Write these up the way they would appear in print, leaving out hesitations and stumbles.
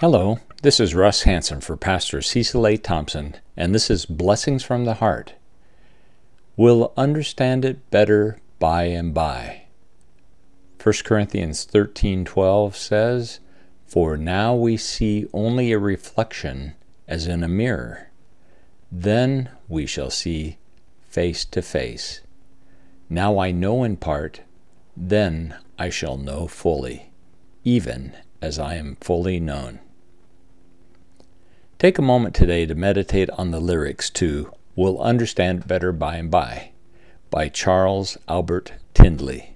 Hello, this is Russ Hanson for Pastor Cecil A. Thompson, and this is Blessings from the Heart. We'll understand it better by and by. 1 Corinthians 13:12 says, "For now we see only a reflection as in a mirror. Then we shall see face to face. Now I know in part, then I shall know fully, even as I am fully known." Take a moment today to meditate on the lyrics to "We'll Understand It Better by and by Charles Albert Tindley.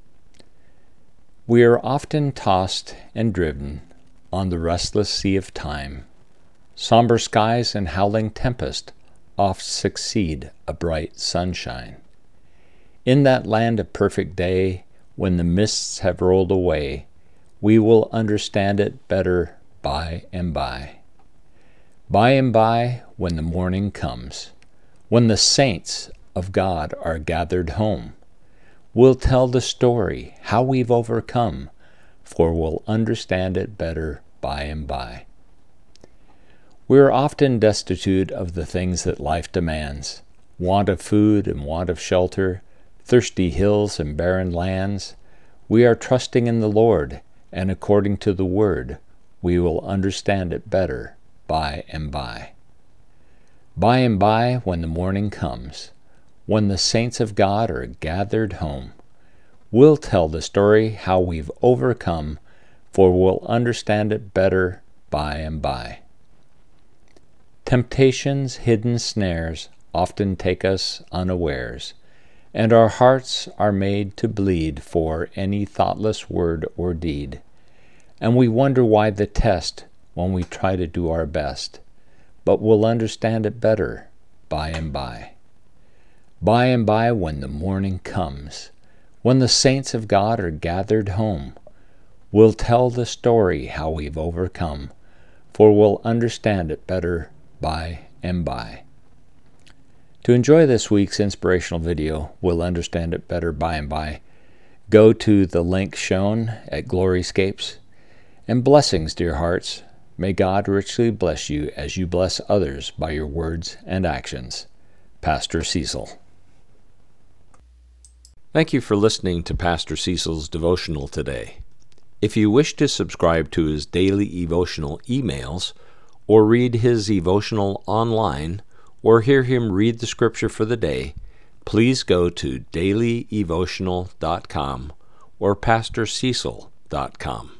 We are often tossed and driven on the restless sea of time. Somber skies and howling tempest oft succeed a bright sunshine. In that land of perfect day, when the mists have rolled away, we will understand it better by and by. By and by, when the morning comes, when the saints of God are gathered home, we'll tell the story how we've overcome, for we'll understand it better by and by. We are often destitute of the things that life demands: want of food and want of shelter, thirsty hills and barren lands. We are trusting in the Lord, and according to the Word, we will understand it better by and by. By and by, when the morning comes, when the saints of God are gathered home, we'll tell the story how we've overcome, for we'll understand it better by and by. Temptation's hidden snares often take us unawares, and our hearts are made to bleed for any thoughtless word or deed, and we wonder why the test when we try to do our best, but we'll understand it better by and by. By and by, when the morning comes, when the saints of God are gathered home, we'll tell the story how we've overcome, for we'll understand it better by and by. To enjoy this week's inspirational video, We'll Understand It Better by and by, go to the link shown at Gloryscapes. And blessings, dear hearts. May God richly bless you as you bless others by your words and actions. Pastor Cecil. Thank you for listening to Pastor Cecil's devotional today. If you wish to subscribe to his daily devotional emails, or read his devotional online, or hear him read the scripture for the day, please go to dailydevotional.com or pastorcecil.com.